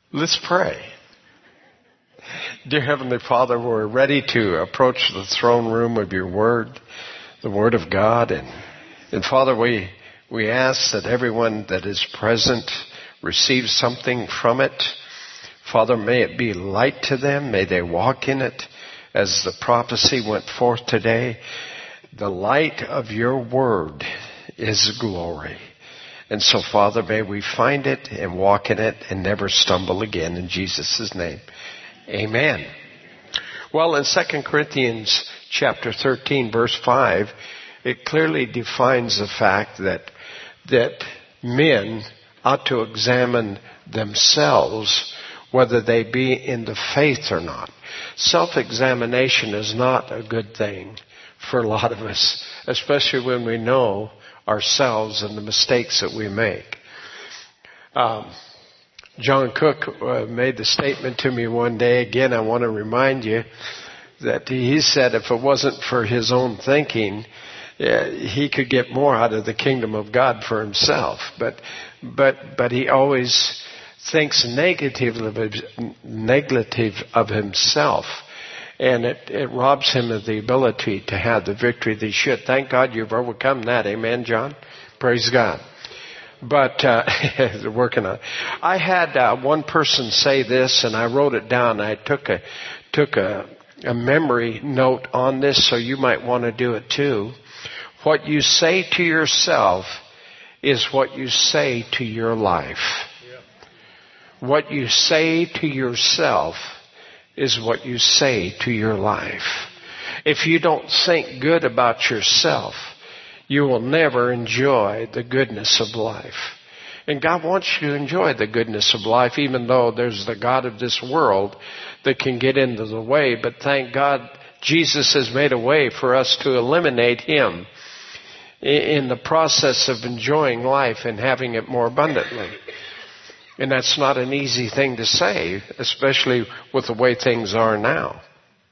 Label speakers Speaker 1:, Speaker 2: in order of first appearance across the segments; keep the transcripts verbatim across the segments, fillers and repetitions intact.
Speaker 1: Let's pray. Dear Heavenly Father, we're ready to approach the throne room of your word, the word of God. And, and Father, we, we ask that everyone that is present receives something from it. Father, may it be light to them. May they walk in it as the prophecy went forth today. The light of your word is glory. And so, Father, may we find it and walk in it and never stumble again. In Jesus' name, amen. Well, in Second Corinthians chapter thirteen, verse five, it clearly defines the fact that, that men ought to examine themselves whether they be in the faith or not. Self-examination is not a good thing for a lot of us, especially when we know ourselves and the mistakes that we make. Um, John Cook uh, made the statement to me one day. Again, I want to remind you that he said if it wasn't for his own thinking, uh, he could get more out of the kingdom of God for himself. But, but, but he always thinks negatively of, negative of himself. And it, it robs him of the ability to have the victory that he should. Thank God you've overcome that. Amen, John? Praise God. But, uh, they're working on it. I had, uh, one person say this, and I wrote it down. I took a, took a, a memory note on this, so you might want to do it too. What you say to yourself is what you say to your life. Yeah. What you say to yourself is what you say to your life. If you don't think good about yourself, you will never enjoy the goodness of life. And God wants you to enjoy the goodness of life, even though there's the God of this world that can get into the way. But thank God Jesus has made a way for us to eliminate him in the process of enjoying life and having it more abundantly. And that's not an easy thing to say, especially with the way things are now.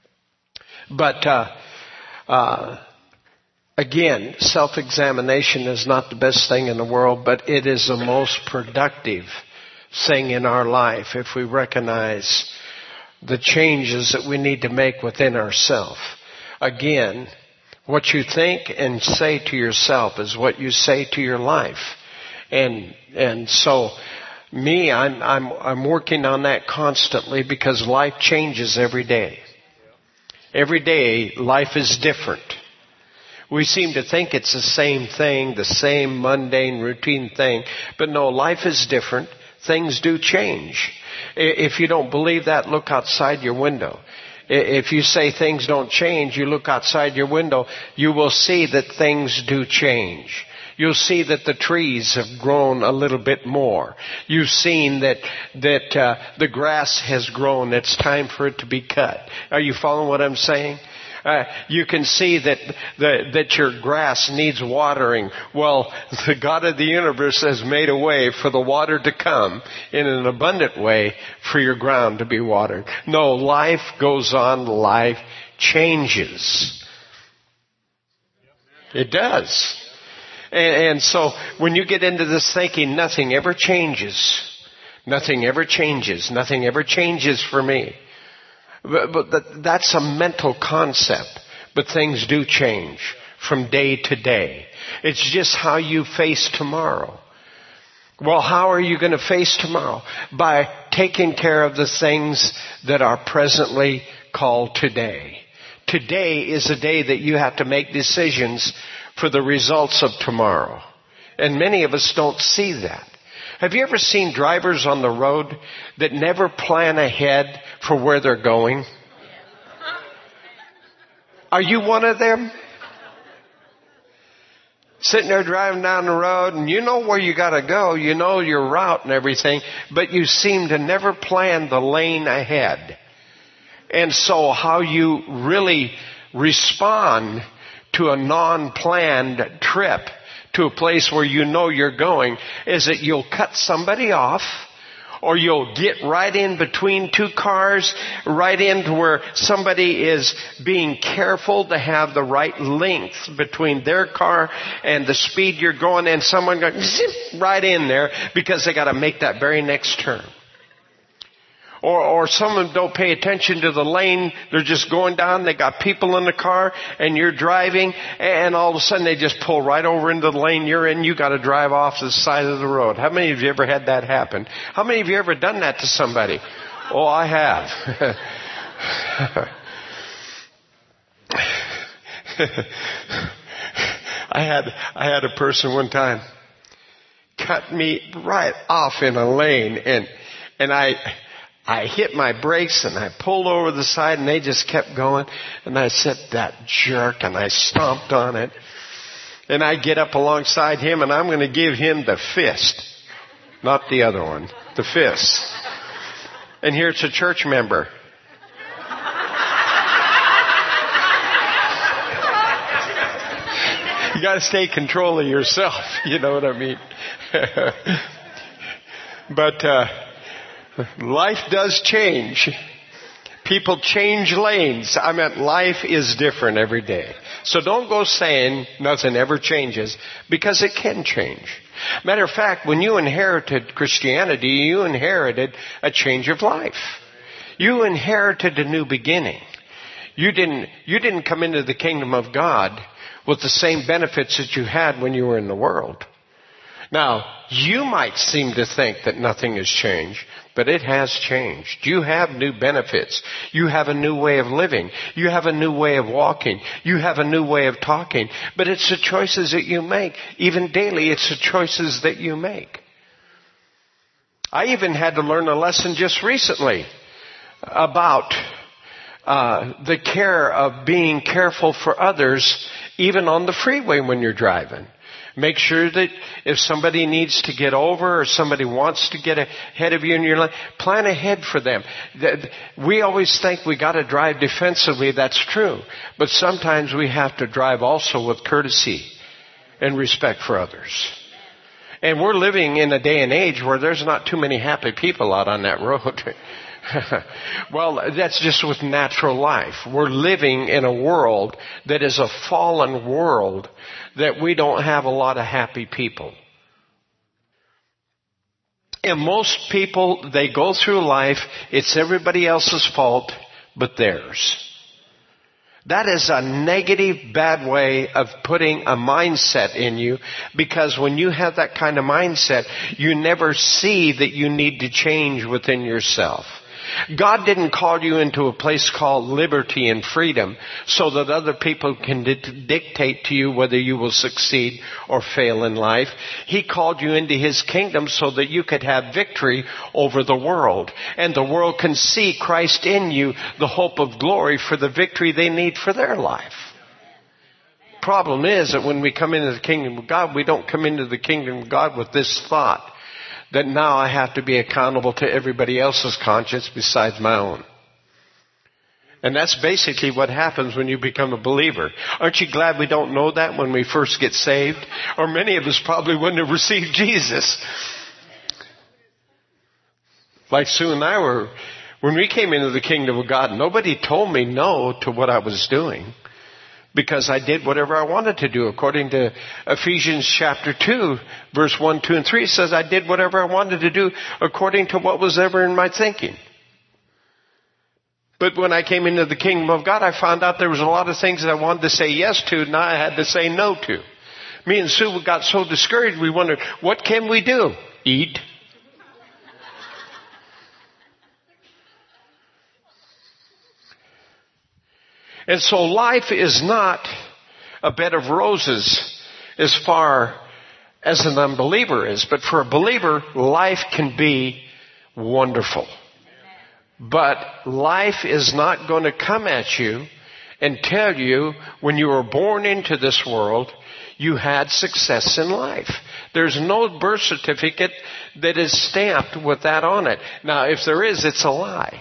Speaker 1: But, uh, uh, again, self-examination is not the best thing in the world, but it is the most productive thing in our life if we recognize the changes that we need to make within ourselves. Again, what you think and say to yourself is what you say to your life. And, and so, Me, I'm, I'm, I'm working on that constantly because life changes every day. Every day, life is different. We seem to think it's the same thing, the same mundane, routine thing. But no, life is different. Things do change. If you don't believe that, look outside your window. If you say things don't change, you look outside your window, you will see that things do change. You'll see that the trees have grown a little bit more. You've seen that that uh, the grass has grown. It's time for it to be cut. Are you following what I'm saying? Uh, you can see that the, that your grass needs watering. Well, the God of the universe has made a way for the water to come in an abundant way for your ground to be watered. No, life goes on. Life changes. It does. And, and so when you get into this thinking, nothing ever changes. Nothing ever changes. Nothing ever changes for me. But, but that, that's a mental concept. But things do change from day to day. It's just how you face tomorrow. Well, how are you going to face tomorrow? By taking care of the things that are presently called today. Today is a day that you have to make decisions for the results of tomorrow. And many of us don't see that. Have you ever seen drivers on the road that never plan ahead for where they're going? Are you one of them? Sitting there driving down the road and you know where you got to go. You know your route and everything, but you seem to never plan the lane ahead. And so how you really respond to a non-planned trip to a place where you know you're going is that you'll cut somebody off, or you'll get right in between two cars, right into where somebody is being careful to have the right length between their car and the speed you're going, and someone goes zip right in there because they got to make that very next turn. Or, or some of them don't pay attention to the lane. They're just going down. They got people in the car and you're driving and all of a sudden they just pull right over into the lane you're in. You got to drive off the side of the road. How many of you ever had that happen? How many of you ever done that to somebody? Oh, I have. I had, I had a person one time cut me right off in a lane and, and I, I hit my brakes and I pulled over the side and they just kept going. And I said, that jerk, and I stomped on it. And I get up alongside him and I'm going to give him the fist. Not the other one. The fist. And here's a church member. You got to stay in control of yourself. You know what I mean? But, uh, life does change. People change lanes. I mean, life is different every day. So don't go saying nothing ever changes, because it can change. Matter of fact, when you inherited Christianity, you inherited a change of life. You inherited a new beginning. You didn't, you didn't come into the kingdom of God with the same benefits that you had when you were in the world. Now, you might seem to think that nothing has changed, but it has changed. You have new benefits. You have a new way of living. You have a new way of walking. You have a new way of talking. But it's the choices that you make. Even daily, it's the choices that you make. I even had to learn a lesson just recently about uh, the care of being careful for others, even on the freeway when you're driving. Make sure that if somebody needs to get over or somebody wants to get ahead of you in your life, plan ahead for them. We always think we got to drive defensively. That's true. But sometimes we have to drive also with courtesy and respect for others. And we're living in a day and age where there's not too many happy people out on that road. Well, that's just with natural life. We're living in a world that is a fallen world, that we don't have a lot of happy people. And most people, they go through life, it's everybody else's fault but theirs. That is a negative, bad way of putting a mindset in you, because when you have that kind of mindset, you never see that you need to change within yourself. God didn't call you into a place called liberty and freedom so that other people can di- dictate to you whether you will succeed or fail in life. He called you into His kingdom so that you could have victory over the world. And the world can see Christ in you, the hope of glory for the victory they need for their life. Problem is that when we come into the kingdom of God, we don't come into the kingdom of God with this thought that now I have to be accountable to everybody else's conscience besides my own. And that's basically what happens when you become a believer. Aren't you glad we don't know that when we first get saved? Or many of us probably wouldn't have received Jesus. Like Sue and I were, when we came into the kingdom of God, nobody told me no to what I was doing, because I did whatever I wanted to do. According to Ephesians chapter two, verse one, two, and three, it says I did whatever I wanted to do according to what was ever in my thinking. But when I came into the kingdom of God, I found out there was a lot of things that I wanted to say yes to, and I had to say no to. Me and Sue got so discouraged, we wondered, what can we do? Eat. And so life is not a bed of roses as far as an unbeliever is. But for a believer, life can be wonderful. But life is not going to come at you and tell you when you were born into this world you had success in life. There's no birth certificate that is stamped with that on it. Now, if there is, it's a lie.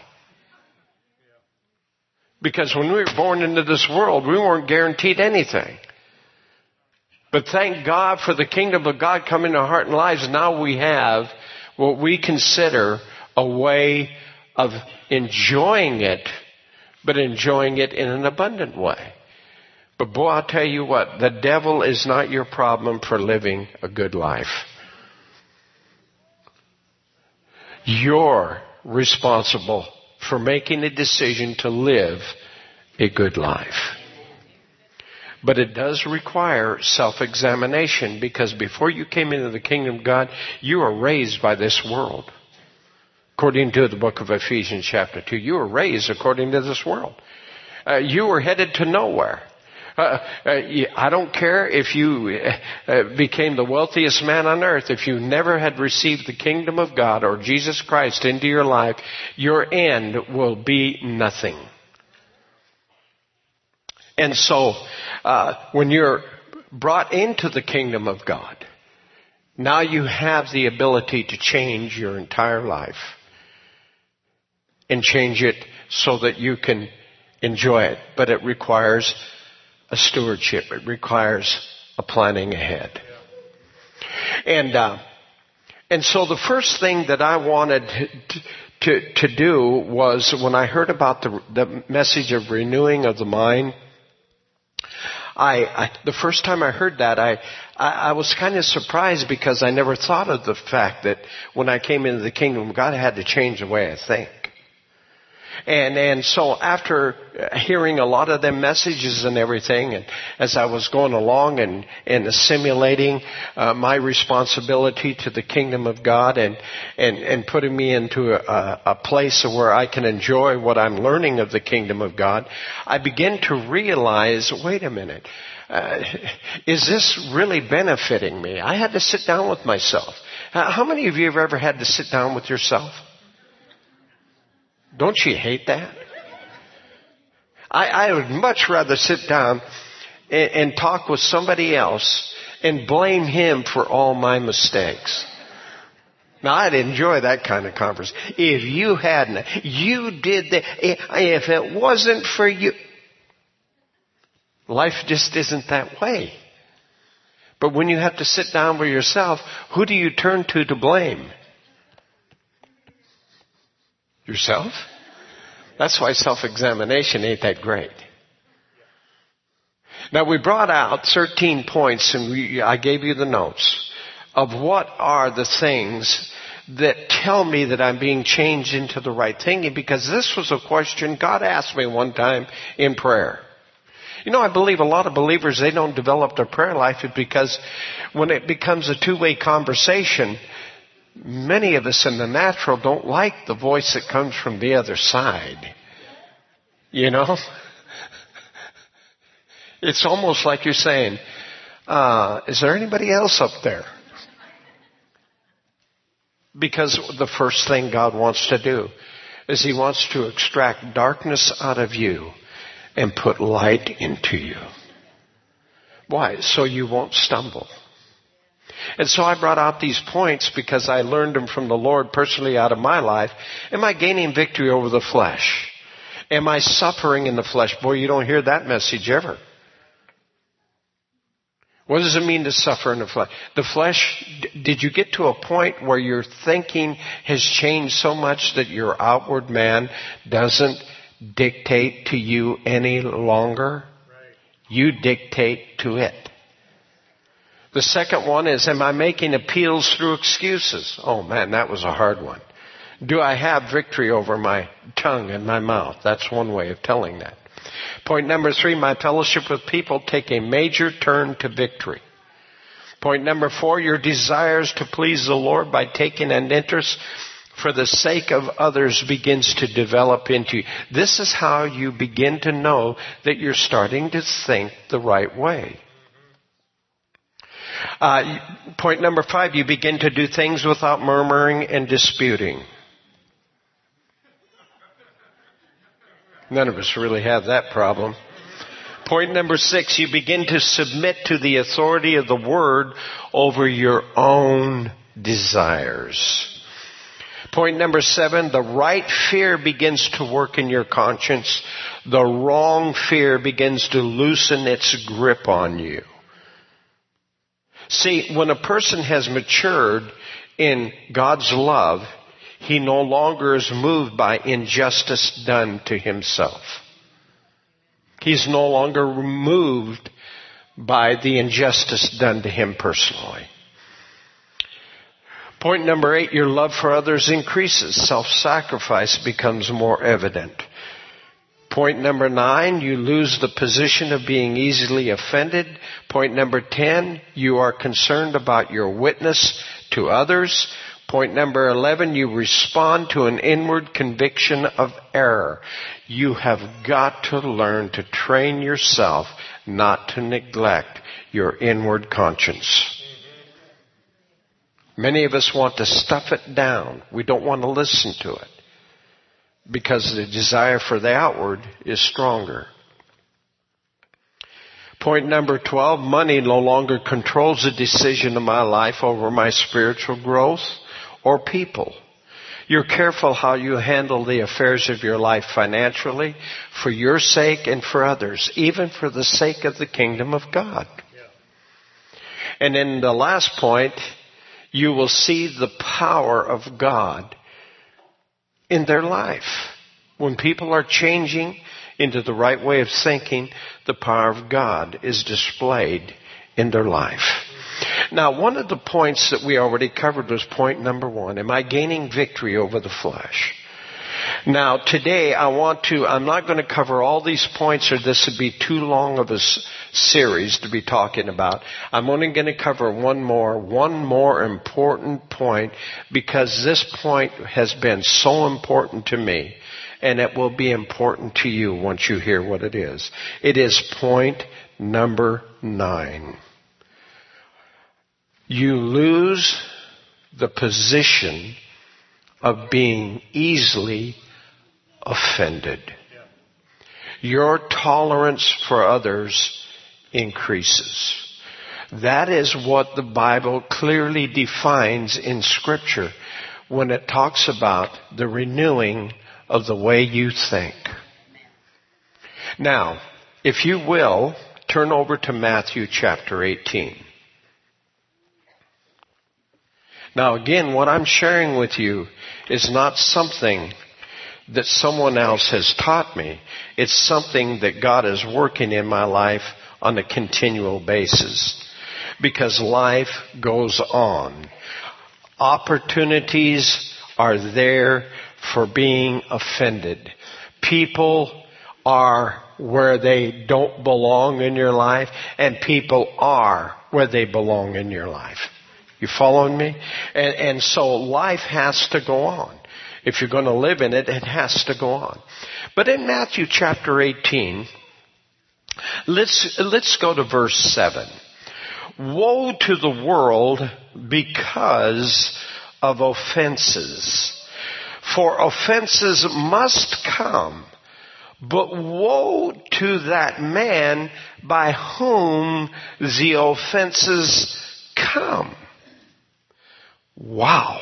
Speaker 1: Because when we were born into this world, we weren't guaranteed anything. But thank God for the kingdom of God coming to our heart and lives. Now we have what we consider a way of enjoying it, but enjoying it in an abundant way. But boy, I'll tell you what, the devil is not your problem for living a good life. Your responsible for making a decision to live a good life. But it does require self-examination, because before you came into the kingdom of God, you were raised by this world. According to the book of Ephesians chapter two, you were raised according to this world. Uh, you were headed to nowhere. Uh, uh, I don't care if you uh, became the wealthiest man on earth. If you never had received the kingdom of God or Jesus Christ into your life, your end will be nothing. And so, uh, when you're brought into the kingdom of God, now you have the ability to change your entire life. And change it so that you can enjoy it. But it requires a stewardship. It requires a planning ahead. And, uh, and so the first thing that I wanted to, to, to do was, when I heard about the, the message of renewing of the mind, I, I, the first time I heard that, I, I, I was kind of surprised, because I never thought of the fact that when I came into the kingdom, God had to change the way I think. And, and so after hearing a lot of them messages and everything, and as I was going along and, and assimilating uh, my responsibility to the kingdom of God, and, and, and putting me into a, a place where I can enjoy what I'm learning of the kingdom of God, I began to realize, wait a minute, uh, is this really benefiting me? I had to sit down with myself. How many of you have ever had to sit down with yourself? Don't you hate that? I, I would much rather sit down and, and talk with somebody else and blame him for all my mistakes. Now, I'd enjoy that kind of conversation. If you hadn't, you did that. If it wasn't for you. Life just isn't that way. But when you have to sit down with yourself, who do you turn to to blame? Yourself? That's why self-examination ain't that great. Now, we brought out thirteen points, and we, I gave you the notes of what are the things that tell me that I'm being changed into the right thinking, because this was a question God asked me one time in prayer. You know, I believe a lot of believers, they don't develop their prayer life because when it becomes a two-way conversation, many of us in the natural don't like the voice that comes from the other side. You know? It's almost like you're saying, uh, is there anybody else up there? Because the first thing God wants to do is He wants to extract darkness out of you and put light into you. Why? So you won't stumble. And so I brought out these points because I learned them from the Lord personally out of my life. Am I gaining victory over the flesh? Am I suffering in the flesh? Boy, you don't hear that message ever. What does it mean to suffer in the flesh? The flesh, did you get to a point where your thinking has changed so much that your outward man doesn't dictate to you any longer? You dictate to it. The second one is, am I making appeals through excuses? Oh man, that was a hard one. Do I have victory over my tongue and my mouth? That's one way of telling that. Point number three, my fellowship with people take a major turn to victory. Point number four, your desires to please the Lord by taking an interest for the sake of others begins to develop into you. This is how you begin to know that you're starting to think the right way. Uh, point number five, you begin to do things without murmuring and disputing. None of us really have that problem. Point number six, you begin to submit to the authority of the Word over your own desires. Point number seven, the right fear begins to work in your conscience. The wrong fear begins to loosen its grip on you. See, when a person has matured in God's love, he no longer is moved by injustice done to himself. He's no longer moved by the injustice done to him personally. Point number eight, your love for others increases. Self-sacrifice becomes more evident. Point number nine, you lose the position of being easily offended. Point number ten, you are concerned about your witness to others. Point number eleven, you respond to an inward conviction of error. You have got to learn to train yourself not to neglect your inward conscience. Many of us want to stuff it down. We don't want to listen to it because the desire for the outward is stronger. Point number twelve, money no longer controls the decision of my life over my spiritual growth or people. You're careful how you handle the affairs of your life financially for your sake and for others, even for the sake of the kingdom of God. Yeah. And in the last point, you will see the power of God in their life. When people are changing into the right way of thinking, the power of God is displayed in their life. Now, one of the points that we already covered was point number one. Am I gaining victory over the flesh? Now, today I want to, I'm not going to cover all these points or this would be too long of a series to be talking about. I'm only going to cover one more, one more important point because this point has been so important to me and it will be important to you once you hear what it is. It is point number nine. You lose the position of being easily offended. Your tolerance for others increases. That is what the Bible clearly defines in Scripture when it talks about the renewing of the way you think. Now, if you will, turn over to Matthew chapter eighteen. Now again, what I'm sharing with you is not something that someone else has taught me. It's something that God is working in my life on a continual basis. Because life goes on. Opportunities are there for being offended. People are where they don't belong in your life, and people are where they belong in your life. You following me? And, and so life has to go on. If you're going to live in it, it has to go on. But in Matthew chapter eighteen, let's, let's go to verse seven. Woe to the world because of offenses. For offenses must come, but woe to that man by whom the offenses come. Wow.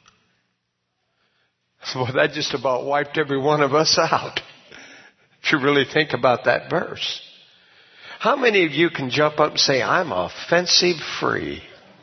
Speaker 1: Well, that just about wiped every one of us out. If you really think about that verse. How many of you can jump up and say, I'm offensive free?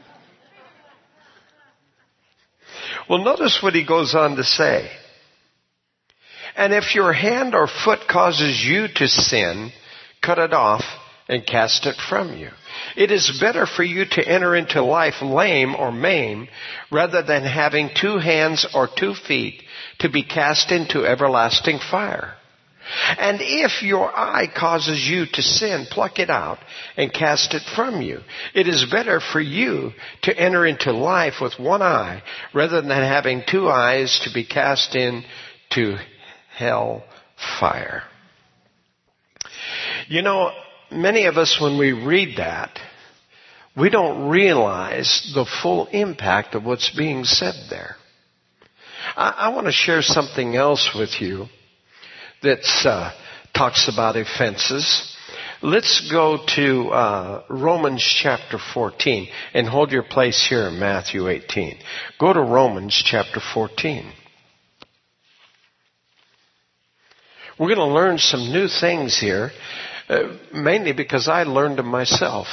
Speaker 1: Well, notice what he goes on to say. And if your hand or foot causes you to sin, cut it off and cast it from you. It is better for you to enter into life lame or maimed rather than having two hands or two feet to be cast into everlasting fire. And if your eye causes you to sin, pluck it out and cast it from you. It is better for you to enter into life with one eye rather than having two eyes to be cast into hell fire. You know, many of us, when we read that, we don't realize the full impact of what's being said there. I, I want to share something else with you that uh, talks about offenses. Let's go to uh, Romans chapter fourteen and hold your place here in Matthew eighteen. Go to Romans chapter fourteen. We're going to learn some new things here, uh, mainly because I learned them myself.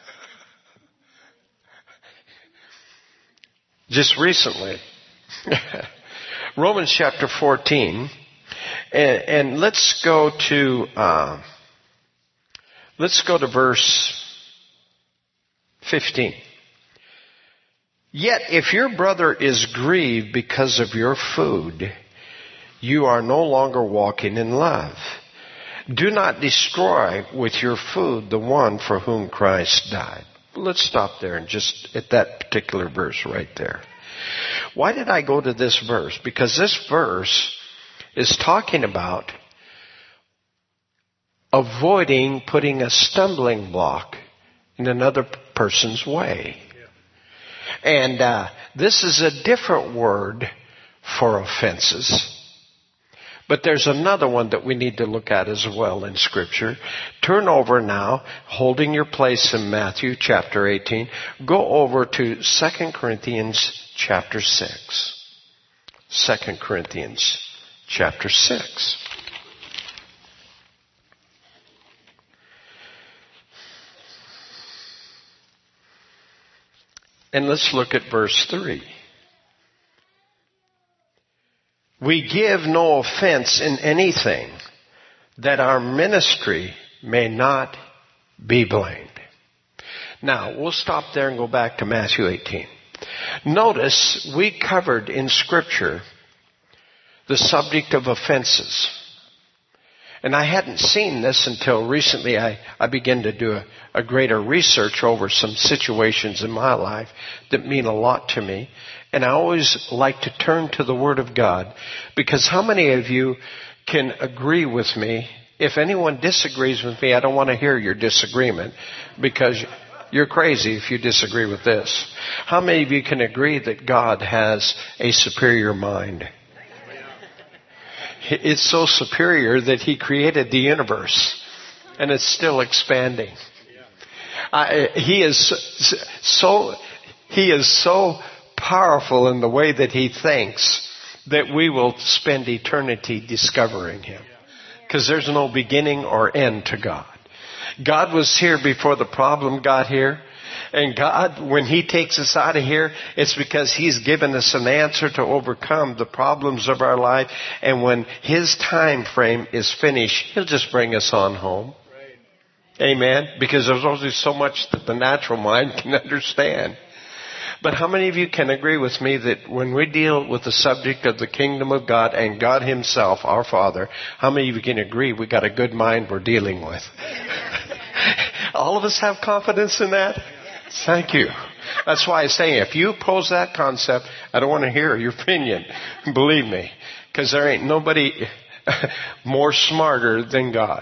Speaker 1: Just recently. Romans chapter fourteen. And, and let's go to, uh, let's go to verse fifteen. Yet if your brother is grieved because of your food, you are no longer walking in love. Do not destroy with your food the one for whom Christ died. Let's stop there and just at that particular verse right there. Why did I go to this verse? Because this verse is talking about avoiding putting a stumbling block in another person's way. And uh, this is a different word for offenses. But there's another one that we need to look at as well in Scripture. Turn over now, holding your place in Matthew chapter eighteen. Go over to Second Corinthians chapter six. Second Corinthians chapter six. And let's look at verse three. We give no offense in anything, that our ministry may not be blamed. Now, we'll stop there and go back to Matthew eighteen. Notice we covered in Scripture the subject of offenses. And I hadn't seen this until recently. I, I began to do a, a greater research over some situations in my life that mean a lot to me. And I always like to turn to the Word of God, because how many of you can agree with me? If anyone disagrees with me, I don't want to hear your disagreement, because you're crazy if you disagree with this. How many of you can agree that God has a superior mind? It's so superior that He created the universe, and it's still expanding. Uh, he is so He is so powerful in the way that He thinks that we will spend eternity discovering Him, because there's no beginning or end to God. God was here before the problem got here. And God, when He takes us out of here, it's because He's given us an answer to overcome the problems of our life. And when His time frame is finished, He'll just bring us on home. Right. Amen? Because there's only so much that the natural mind can understand. But how many of you can agree with me that when we deal with the subject of the kingdom of God and God Himself, our Father, how many of you can agree we got a good mind we're dealing with? All of us have confidence in that? Thank you. That's why I say, if you oppose that concept, I don't want to hear your opinion. Believe me. Because there ain't nobody more smarter than God.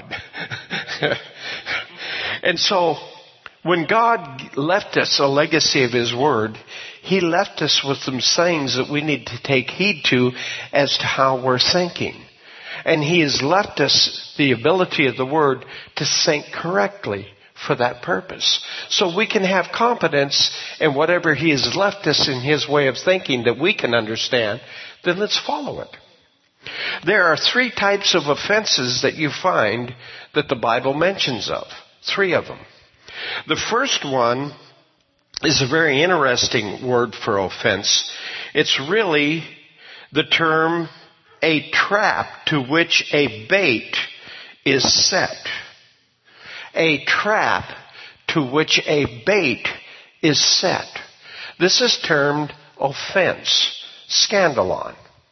Speaker 1: And so, when God left us a legacy of His Word, He left us with some things that we need to take heed to as to how we're thinking. And He has left us the ability of the Word to think correctly for that purpose. So we can have confidence in whatever He has left us in His way of thinking that we can understand, then let's follow it. There are three types of offenses that you find that the Bible mentions of. Three of them. The first one is a very interesting word for offense. It's really the term a trap to which a bait is set. A trap to which a bait is set. This is termed offense, scandalon.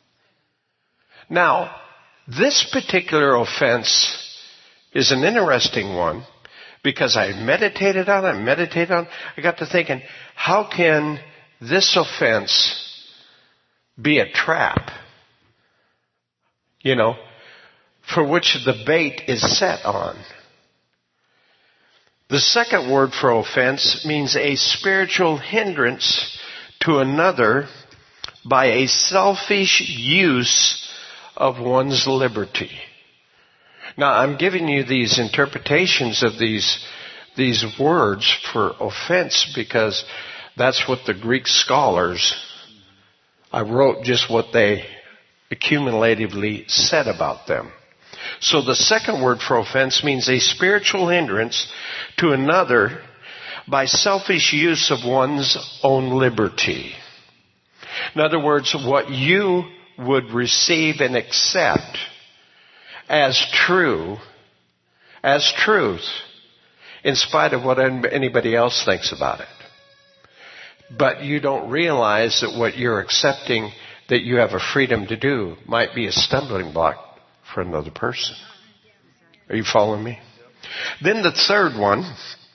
Speaker 1: Now, this particular offense is an interesting one, because I meditated on it, meditated on it. I got to thinking, how can this offense be a trap, you know, for which the bait is set on? The second word for offense means a spiritual hindrance to another by a selfish use of one's liberty. Now, I'm giving you these interpretations of these, these words for offense because that's what the Greek scholars, I wrote just what they accumulatively said about them. So the second word for offense means a spiritual hindrance to another by selfish use of one's own liberty. In other words, what you would receive and accept as true, as truth, in spite of what anybody else thinks about it. but you don't realize that what you're accepting that you have a freedom to do might be a stumbling block for another person. Are you following me? Then the third one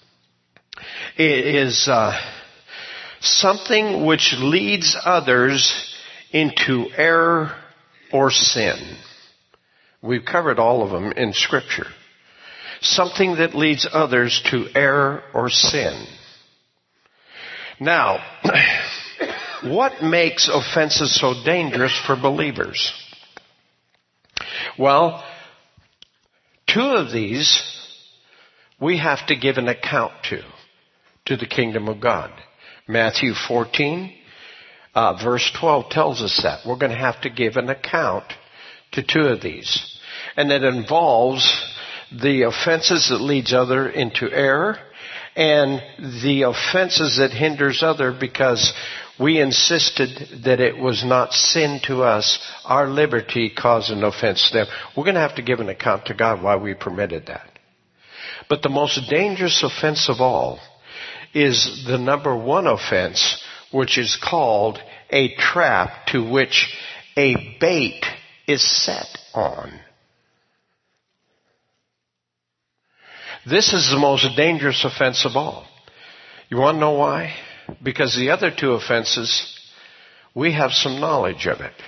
Speaker 1: is uh, something which leads others into error or sin. We've covered all of them in Scripture. Something that leads others to error or sin. Now, what makes offenses so dangerous for believers? Well, two of these we have to give an account to, to the kingdom of God. Matthew fourteen, uh, verse twelve tells us that. We're going to have to give an account to two of these. And it involves the offenses that leads other into error and the offenses that hinders other because we insisted that it was not sin to us. Our liberty caused an offense to them. We're going to have to give an account to God why we permitted that. But the most dangerous offense of all is the number one offense, which is called a trap to which a bait is set on. This is the most dangerous offense of all. You want to know why? Because the other two offenses, we have some knowledge of it.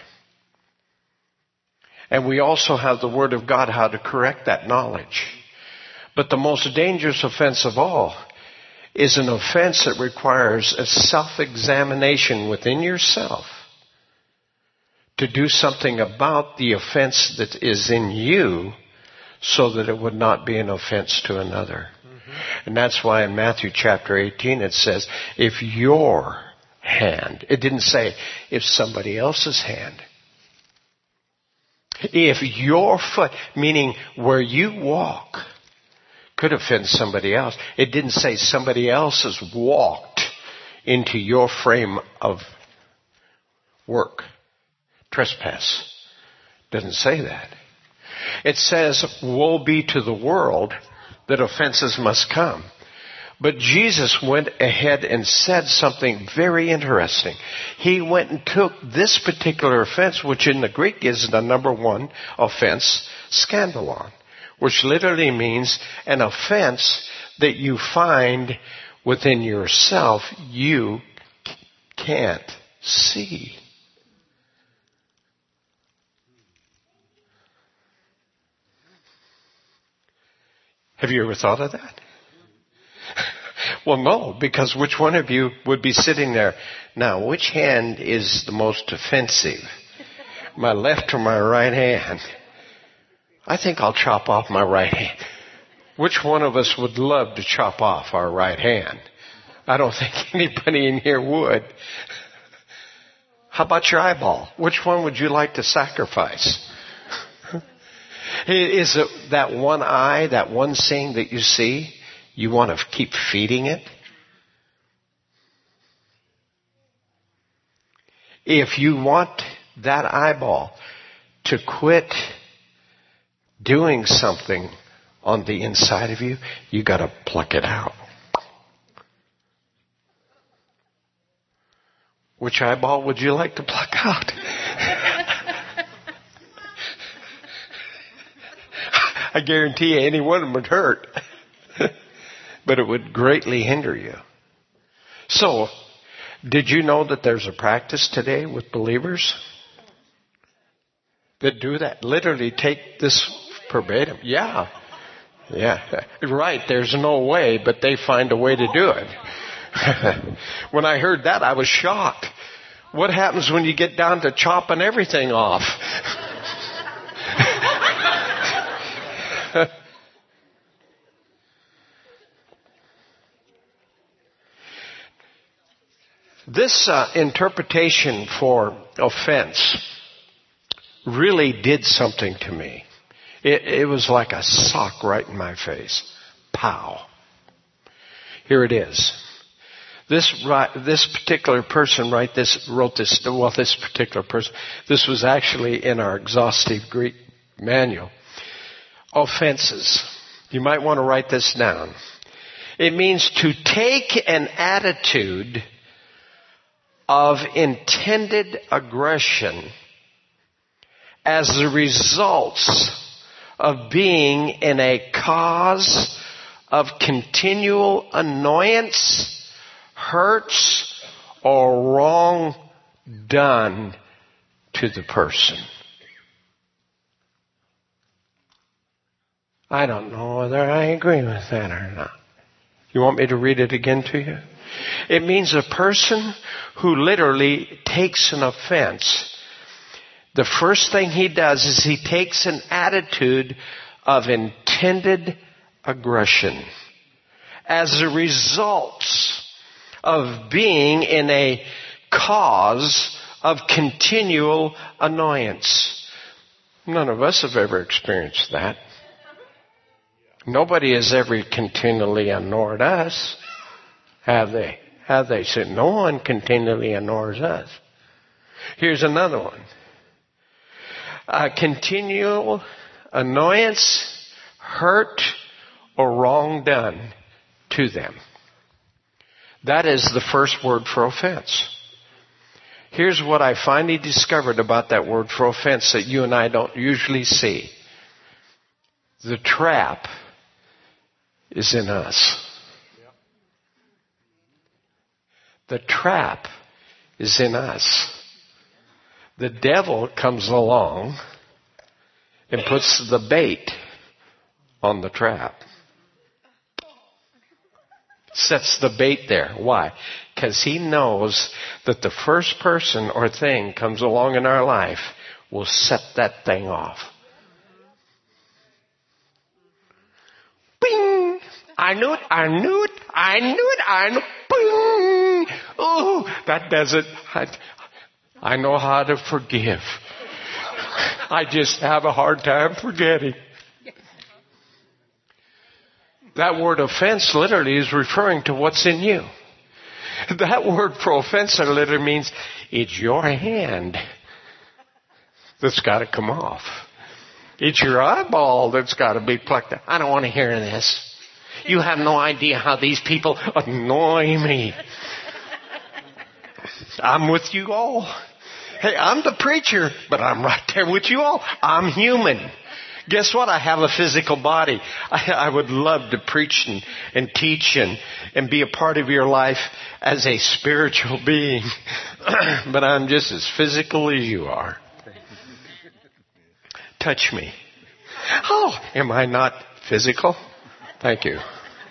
Speaker 1: And we also have the Word of God how to correct that knowledge. But the most dangerous offense of all is an offense that requires a self-examination within yourself to do something about the offense that is in you so that it would not be an offense to another. Mm-hmm. And that's why in Matthew chapter eighteen it says, if your hand, it didn't say if somebody else's hand. If your foot, meaning where you walk, could offend somebody else. It didn't say somebody else has walked into your frame of work. Trespass. Doesn't say that. It says, woe be to the world that offenses must come. But Jesus went ahead and said something very interesting. He went and took this particular offense, which in the Greek is the number one offense, scandalon, which literally means an offense that you find within yourself you can't see. Have you ever thought of that? Well, no, because which one of you would be sitting there? Now, which hand is the most offensive? My left or my right hand? I think I'll chop off my right hand. Which one of us would love to chop off our right hand? I don't think anybody in here would. How about your eyeball? Which one would you like to sacrifice? Is it that one eye, that one seeing that you see, you want to keep feeding it? If you want that eyeball to quit doing something on the inside of you, you got to pluck it out. Which eyeball would you like to pluck out? I guarantee you any one of them would hurt. But it would greatly hinder you. So, did you know that there's a practice today with believers that do that? Literally take this verbatim. Yeah. Yeah. Right. There's no way, but they find a way to do it. When I heard that, I was shocked. What happens when you get down to chopping everything off? This uh, interpretation for offense really did something to me. It, it was like a sock right in my face. Pow. Here it is. This this particular person write this, wrote this, well, this particular person, this was actually in our exhaustive Greek manual. Offenses. You might want to write this down. It means to take an attitude of intended aggression as the results of being in a cause of continual annoyance, hurts, or wrong done to the person. I don't know whether I agree with that or not. You want me to read it again to you? It means a person who literally takes an offense. The first thing he does is he takes an attitude of intended aggression as a result of being in a cause of continual annoyance. None of us have ever experienced that. Nobody has ever continually annoyed us, have they? Have they? So no one continually annoys us. Here's another one. A continual annoyance, hurt, or wrong done to them. That is the first word for offense. Here's what I finally discovered about that word for offense that you and I don't usually see. The trap is in us. The trap is in us. The devil comes along and puts the bait on the trap. Sets the bait there. Why? Because he knows that the first person or thing comes along in our life will set that thing off. Bing! I knew it, I knew it, I knew it, I knew it. Bing! Oh, that does it. I, I know how to forgive. I just have a hard time forgetting. That word offense literally is referring to what's in you. That word for offense literally means it's your hand that's got to come off. It's your eyeball that's got to be plucked out. I don't want to hear this. You have no idea how these people annoy me. I'm with you all. Hey, I'm the preacher, but I'm right there with you all. I'm human. Guess what? I have a physical body. I, I would love to preach and, and teach and, and be a part of your life as a spiritual being. But I'm just as physical as you are. Touch me. Oh, am I not physical? Thank you.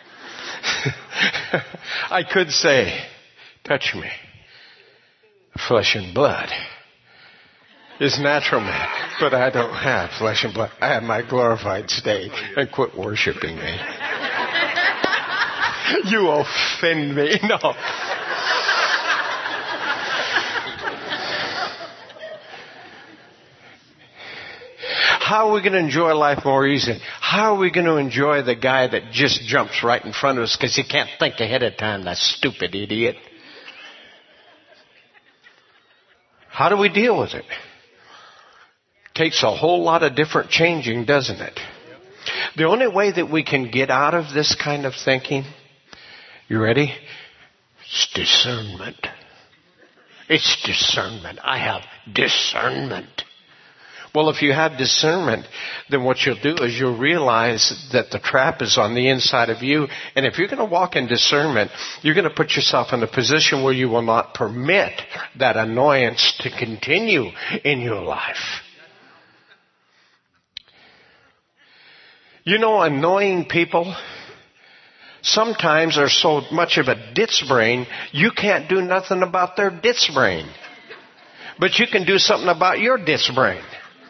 Speaker 1: I could say, touch me. Flesh and blood is natural man, but I don't have flesh and blood. I have my glorified state, and quit worshiping me. You offend me. No. How are we going to enjoy life more easily? How are we going to enjoy the guy that just jumps right in front of us because he can't think ahead of time, that stupid idiot? How do we deal with it? Takes a whole lot of different changing, doesn't it? The only way that we can get out of this kind of thinking, you ready? It's discernment. It's discernment. I have discernment. Well, if you have discernment, then what you'll do is you'll realize that the trap is on the inside of you. And if you're going to walk in discernment, you're going to put yourself in a position where you will not permit that annoyance to continue in your life. You know, annoying people sometimes are so much of a ditz brain, you can't do nothing about their ditz brain. But you can do something about your ditz brain.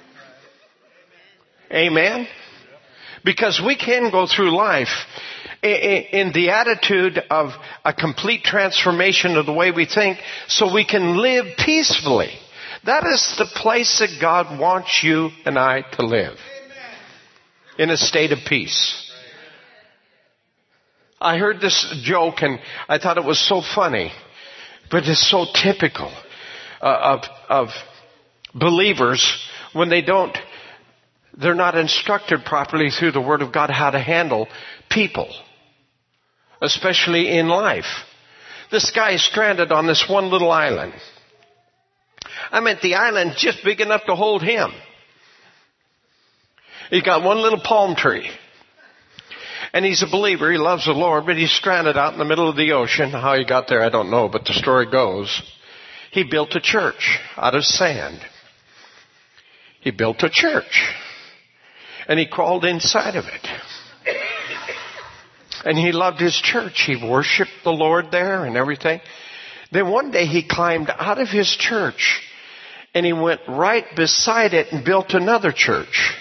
Speaker 1: Amen? Because we can go through life in the attitude of a complete transformation of the way we think so we can live peacefully. That is the place that God wants you and I to live. In a state of peace. I heard this joke and I thought it was so funny, but it's so typical of, of believers when they don't They're not instructed properly through the Word of God how to handle people, especially in life. This guy is stranded on this one little island. I meant the island just big enough to hold him. He got one little palm tree. And he's a believer. He loves the Lord, but he's stranded out in the middle of the ocean. How he got there, I don't know, but the story goes, he built a church out of sand. He built a church. And he crawled inside of it. And he loved his church. He worshiped the Lord there and everything. Then one day he climbed out of his church and he went right beside it and built another church.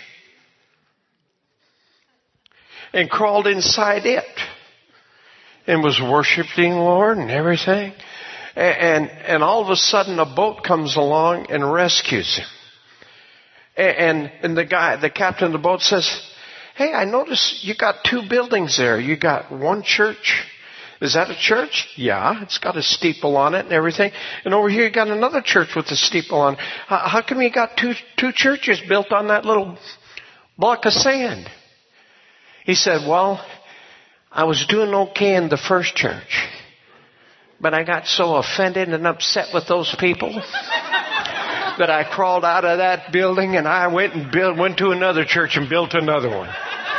Speaker 1: And crawled inside it. And was worshiping the Lord and everything. And, and all of a sudden a boat comes along and rescues him. And, and the guy, the captain of the boat says, hey, I notice you got two buildings there. You got one church. Is that a church? Yeah, it's got a steeple on it and everything. And over here you got another church with a steeple on it. How, how come you got two, two churches built on that little block of sand? He said, well, I was doing okay in the first church. But I got so offended and upset with those people that I crawled out of that building and I went and built, went to another church and built another one.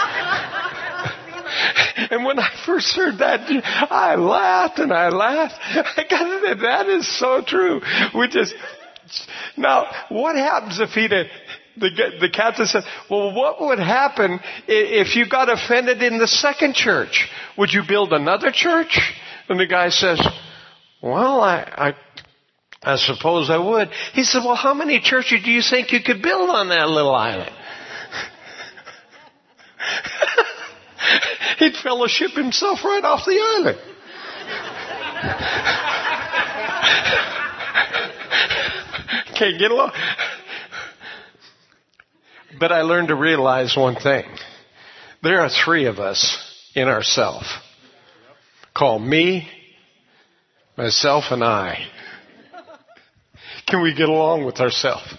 Speaker 1: And when I first heard that, I laughed and I laughed. I got it. That is so true. We just, now, what happens if he'd, the, the captain said, well, what would happen if you got offended in the second church? Would you build another church? And the guy says, well, I, I, I suppose I would. He said, well, how many churches do you think you could build on that little island? He'd fellowship himself right off the island. Can't get along. But I learned to realize one thing. There are three of us in ourself. Called me, myself, and I. Can we get along with ourselves?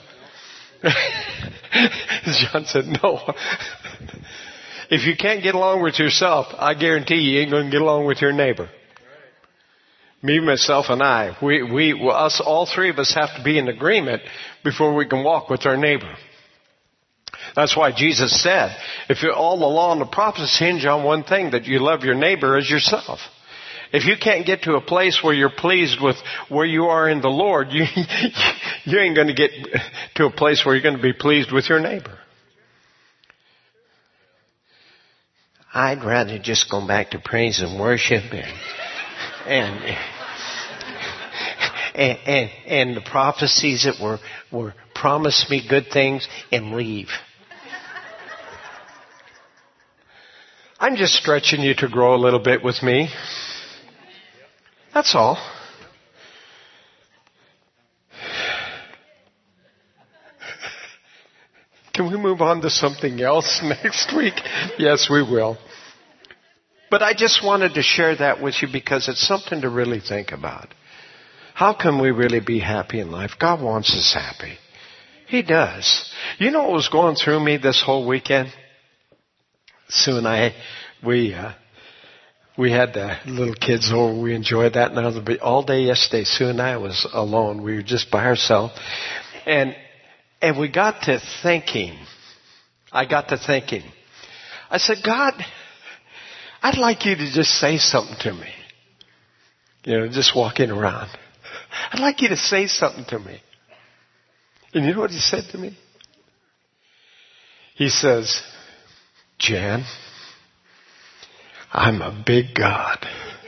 Speaker 1: John said, no. If you can't get along with yourself, I guarantee you, you ain't going to get along with your neighbor. Me, myself, and I. We, we, well, us, all three of us have to be in agreement before we can walk with our neighbor. That's why Jesus said, if you, all the law and the prophets hinge on one thing, that you love your neighbor as yourself. If you can't get to a place where you're pleased with where you are in the Lord, you, you ain't going to get to a place where you're going to be pleased with your neighbor. I'd rather just go back to praise and worship and and and, and, and the prophecies that were, were promised me good things and leave. I'm just stretching you to grow a little bit with me. That's all. Can we move on to something else next week? Yes, we will. But I just wanted to share that with you because it's something to really think about. How can we really be happy in life? God wants us happy. He does. You know what was going through me this whole weekend? Sue and I, we, uh, we had the little kids over. We enjoyed that. And all day yesterday, Sue and I was alone. We were just by ourselves. And And we got to thinking, I got to thinking, I said, God, I'd like you to just say something to me. You know, just walking around. I'd like you to say something to me. And you know what he said to me? He says, Jan, I'm a big God.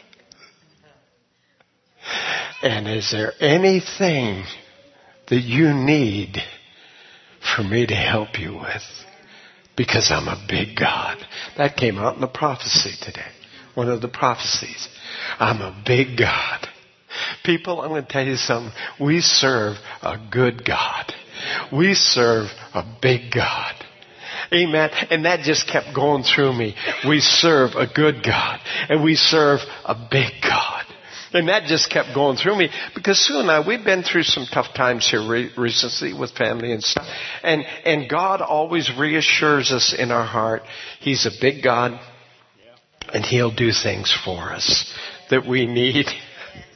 Speaker 1: And is there anything that you need for me to help you with? Because I'm a big God. That came out in the prophecy today. One of the prophecies. I'm a big God. People, I'm going to tell you something. We serve a good God. We serve a big God. Amen. And that just kept going through me. We serve a good God. And we serve a big God. And that just kept going through me because Sue and I, we've been through some tough times here re- recently with family and stuff. And, and God always reassures us in our heart. He's a big God and He'll do things for us that we need.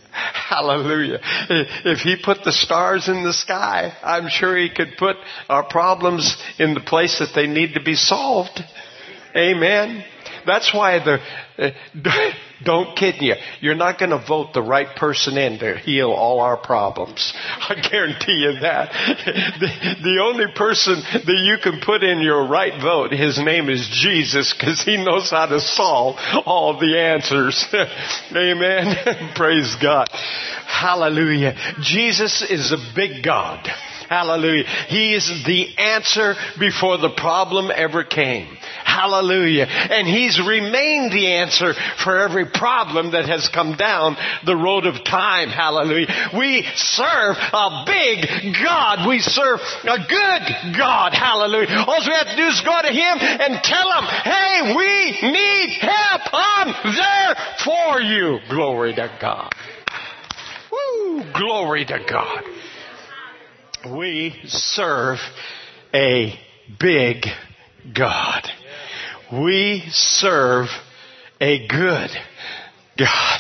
Speaker 1: Hallelujah. If he put the stars in the sky, I'm sure he could put our problems in the place that they need to be solved. Amen. That's why the, uh, don't kid you. You're not going to vote the right person in to heal all our problems. I guarantee you that. The, the only person that you can put in your right vote, his name is Jesus, because he knows how to solve all the answers. Amen. Praise God. Hallelujah. Jesus is a big God. Hallelujah. He is the answer before the problem ever came. Hallelujah. And He's remained the answer for every problem that has come down the road of time. Hallelujah. We serve a big God. We serve a good God. Hallelujah. All we have to do is go to Him and tell Him, hey, we need help. I'm there for you. Glory to God. Woo! Glory to God. We serve a big God. We serve a good God.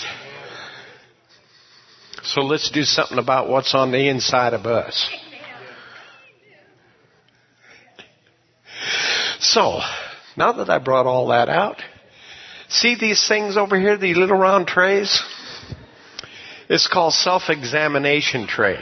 Speaker 1: So let's do something about what's on the inside of us. So, now that I brought all that out, see these things over here, these little round trays? It's called self-examination tray.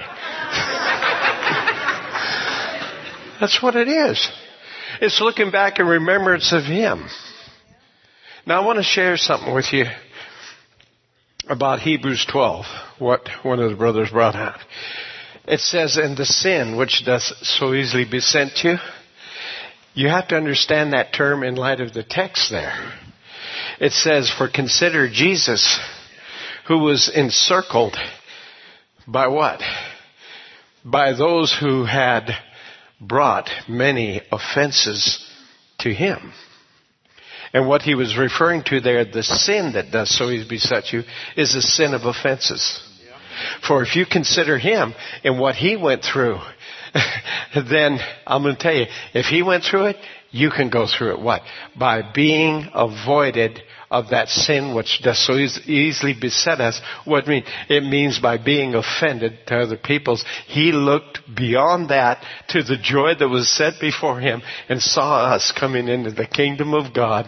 Speaker 1: That's what it is. It's looking back in remembrance of Him. Now I want to share something with you about Hebrews twelve, what one of the brothers brought out. It says, and the sin which doth so easily beset you, you have to understand that term in light of the text there. It says, for consider Jesus, who was encircled by what? By those who had brought many offenses to Him. And what he was referring to there, the sin that does so easily beset you, is the sin of offenses. Yeah. For if you consider Him and what He went through, then I'm going to tell you, if He went through it, you can go through it. What? By being avoided of that sin which does so easily beset us. What it means? It means by being offended to other peoples. He looked beyond that to the joy that was set before Him and saw us coming into the kingdom of God.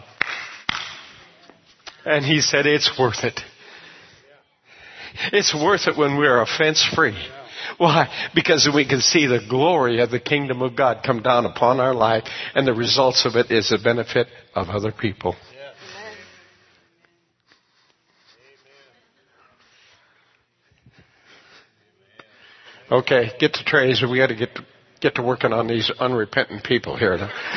Speaker 1: And He said, it's worth it. It's worth it when we're offense free. Why? Because we can see the glory of the kingdom of God come down upon our life, and the results of it is the benefit of other people. Okay, get the trays, or we got to get to, get to working on these unrepentant people here.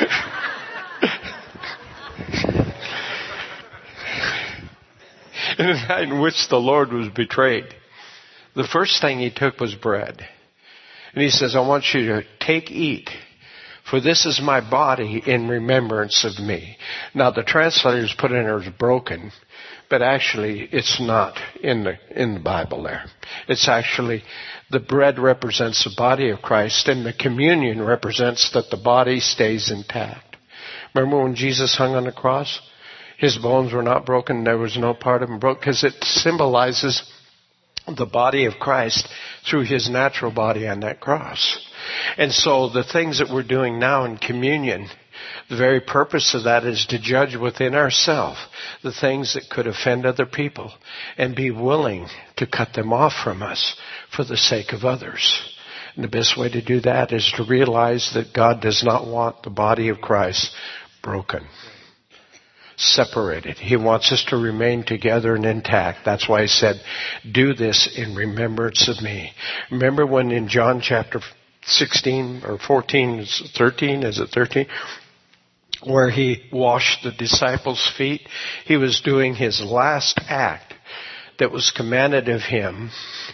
Speaker 1: In the night in which the Lord was betrayed, the first thing He took was bread. And He says, I want you to take, eat, for this is my body in remembrance of me. Now the translators put in there as broken, but actually it's not in the, in the Bible there. It's actually, the bread represents the body of Christ, and the communion represents that the body stays intact. Remember when Jesus hung on the cross? His bones were not broken. There was no part of him broken, because it symbolizes the body of Christ through His natural body on that cross. And so the things that we're doing now in communion, the very purpose of that is to judge within ourselves the things that could offend other people and be willing to cut them off from us for the sake of others. And the best way to do that is to realize that God does not want the body of Christ broken, separated. He wants us to remain together and intact. That's why He said, do this in remembrance of me. Remember when in John chapter sixteen or fourteen, thirteen, is it thirteen? Where He washed the disciples' feet. He was doing His last act that was commanded of Him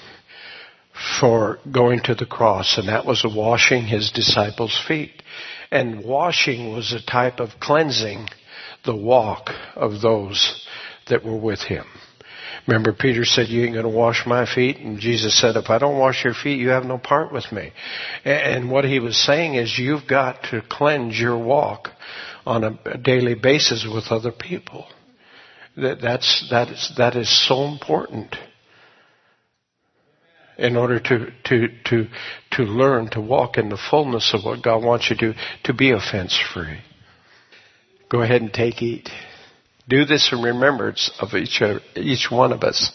Speaker 1: for going to the cross, and that was washing His disciples' feet. And washing was a type of cleansing the walk of those that were with Him. Remember, Peter said, you ain't going to wash my feet? And Jesus said, if I don't wash your feet, you have no part with me. And what He was saying is, you've got to cleanse your walk on a daily basis with other people. That, that's, that is, that is so important. in order to, to, to, to learn to walk in the fullness of what God wants you to do, to be offense free. Go ahead and take, eat. Do this in remembrance of each, each one of us.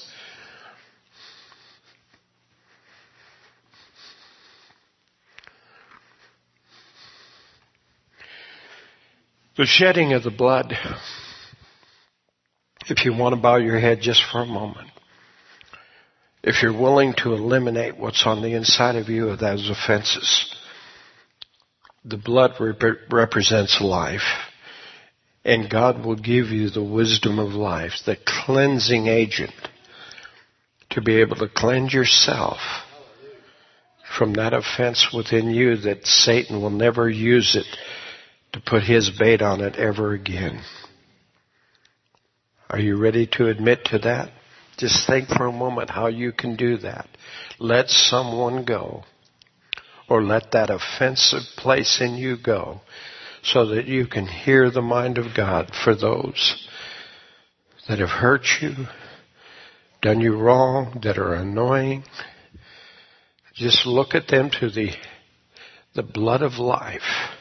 Speaker 1: The shedding of the blood, if you want to bow your head just for a moment, if you're willing to eliminate what's on the inside of you of those offenses, the blood rep- represents life. And God will give you the wisdom of life, the cleansing agent, to be able to cleanse yourself from that offense within you that Satan will never use it to put his bait on it ever again. Are you ready to admit to that? Just think for a moment how you can do that. Let someone go, or let that offensive place in you go, so that you can hear the mind of God for those that have hurt you, done you wrong, that are annoying. Just look at them through the, the blood of life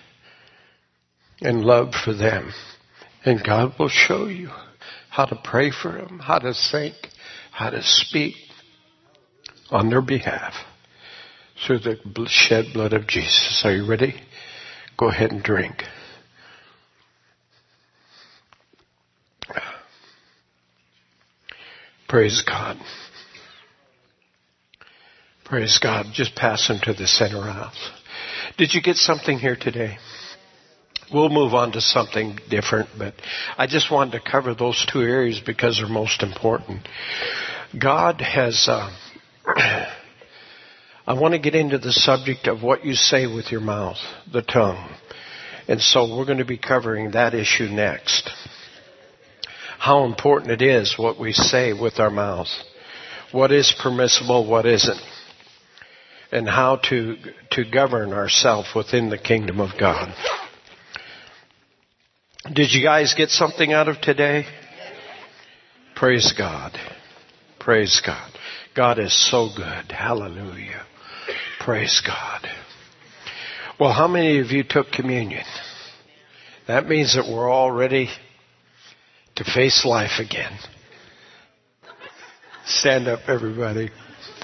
Speaker 1: and love for them. And God will show you how to pray for them, how to think, how to speak on their behalf through the shed blood of Jesus. Are you ready? Go ahead and drink. Praise God. Praise God. Just pass them to the center aisle. Did you get something here today? We'll move on to something different, but I just wanted to cover those two areas because they're most important. God has, uh, I want to get into the subject of what you say with your mouth, the tongue. And so we're going to be covering that issue next. How important it is what we say with our mouth. What is permissible, what isn't. And how to, to govern ourselves within the kingdom of God. Did you guys get something out of today? Praise God. Praise God. God is so good. Hallelujah. Praise God. Well, how many of you took communion? That means that we're all ready to face life again. Stand up, everybody.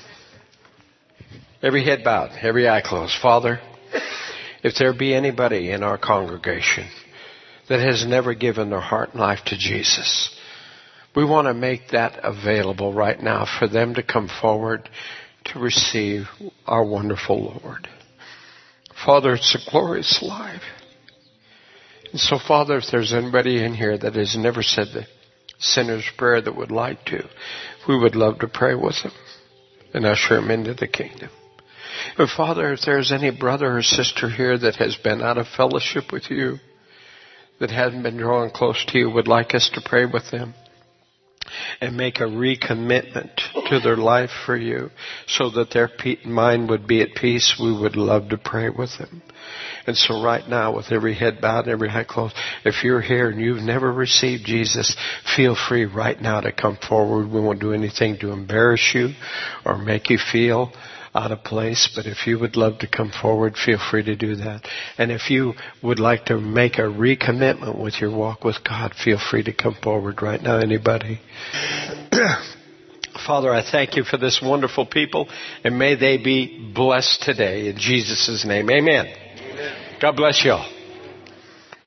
Speaker 1: Every head bowed, every eye closed. Father, if there be anybody in our congregation that has never given their heart and life to Jesus, we want to make that available right now for them to come forward to receive our wonderful Lord. Father, it's a glorious life. And so, Father, if there's anybody in here that has never said the sinner's prayer that would like to, we would love to pray with them and usher them into the kingdom. And Father, if there's any brother or sister here that has been out of fellowship with you, that hasn't been drawn close to you, would like us to pray with them and make a recommitment to their life for you so that their mind would be at peace, we would love to pray with them. And so right now, with every head bowed and every eye closed, if you're here and you've never received Jesus, feel free right now to come forward. We won't do anything to embarrass you or make you feel out of place, but if you would love to come forward, feel free to do that. And if you would like to make a recommitment with your walk with God, feel free to come forward right now. Anybody? Father, I thank you for this wonderful people, and may they be blessed today in Jesus' name. Amen. Amen. God bless you all.